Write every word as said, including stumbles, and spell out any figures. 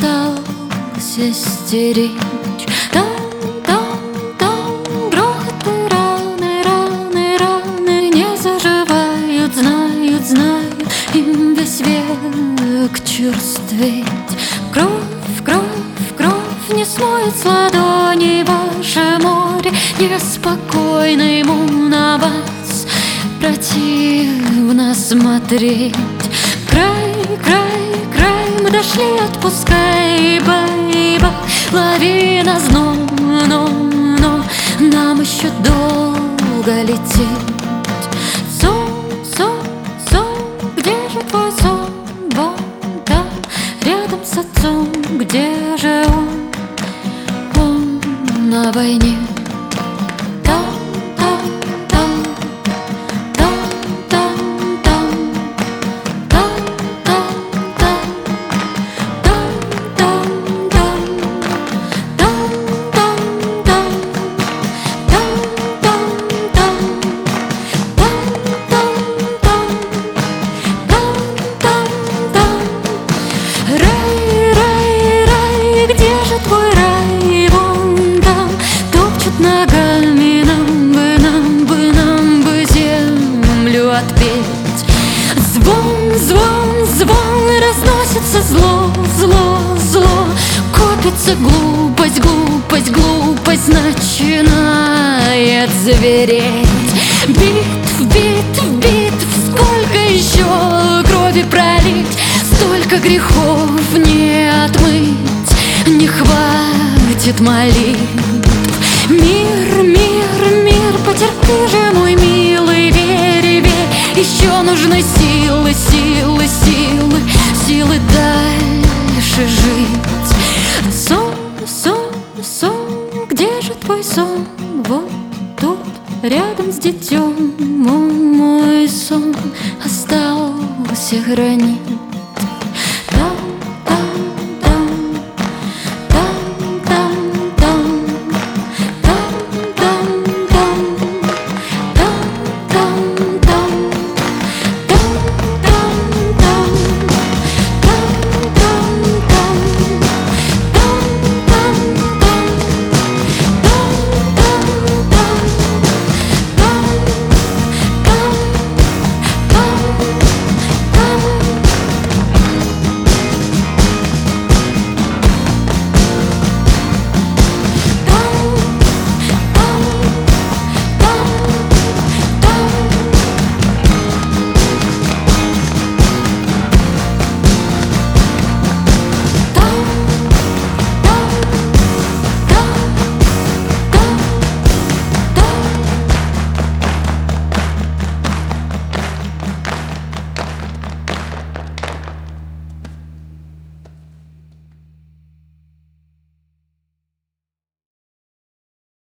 остался стеречь. Там, там, там грохот и раны, раны, раны не заживают, знают, знают, им весь век черстветь. Кровь, кровь, кровь не смоет с ладони ваше море, неспокойно ему на вас противно смотреть. Край, край, край, мы дошли, отпускай, бейба, лавина зно, но, но нам еще долго лететь. Сон, сон, сон, где же твой сон? Вон там, рядом с отцом, где же он? Он на войне. Ногами нам бы, нам бы, нам бы землю отпеть. Звон, звон, звон, разносится зло, зло, зло. Копится глупость, глупость, глупость начинает звереть. Битв, битв, битв, сколько еще крови пролить, столько грехов не отмыть, не хватит молитв. Мир, мир, мир, потерпи же, мой милый, верь, верь, еще нужны силы, силы, силы, силы дальше жить. Сон, сон, сон, где же твой сон? Вот тут, рядом с детем, мой сон остался хранить.